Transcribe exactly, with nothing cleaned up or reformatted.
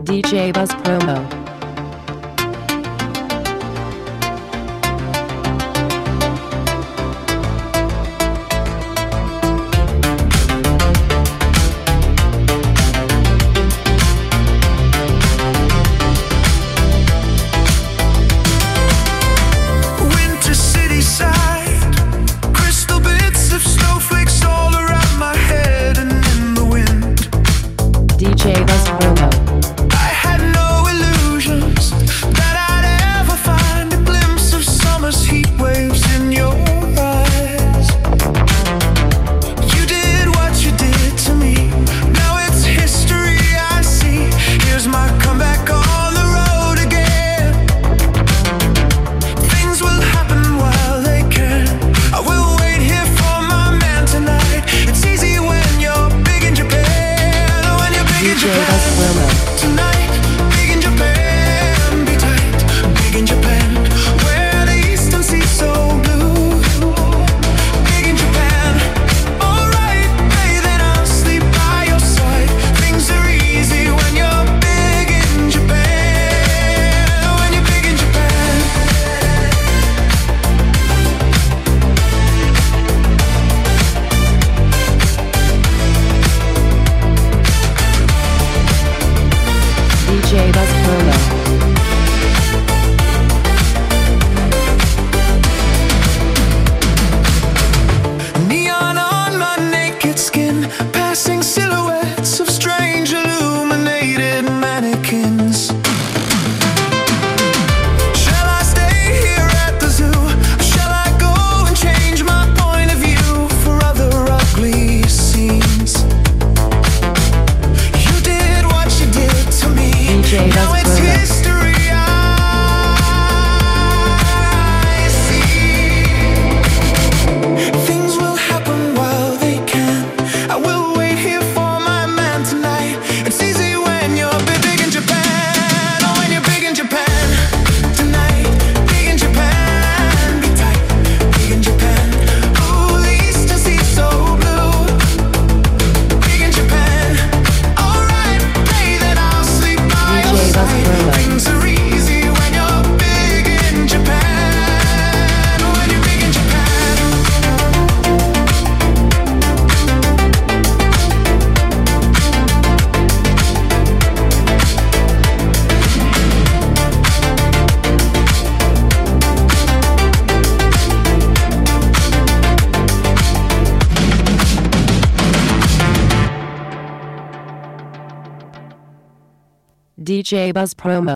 D J Buzz Promo. D J Buzz Promo. I had no illusions that I'd ever find a glimpse of summer's heat waves in your eyes. You did what you did to me. Now it's history I see. Here's my comeback on the road again. Things will happen while they can. I will wait here for my man tonight. It's easy when you're big in Japan. D J Buzz Promo. Tonight, big in Japan, be tight, big in Japan, where the eastern sea's so blue. Big in Japan, alright, hey, then I'll sleep by your side. Things are easy when you're big in Japan, when you're big in Japan. D J Buzz Promo. Neon on my naked skin, passing silhouettes of strange illuminated mannequins. Shall I stay here at the zoo? Shall I go and change my point of view for other ugly scenes? You did what you did to me. D J Buzz Now it's Promo. history I see. Things will happen while they can. I will wait here for my man tonight. It's easy when you're big, big in Japan. Oh, when you're big in Japan. Tonight, big in Japan. Be tight, big in Japan. Oh, the eastern sea's so blue. Big in Japan. Alright, hey, then I'll sleep by D J your Buzz side. Promo. Things are easy when you're big in Japan. When you're big in Japan. D J Buzz Promo.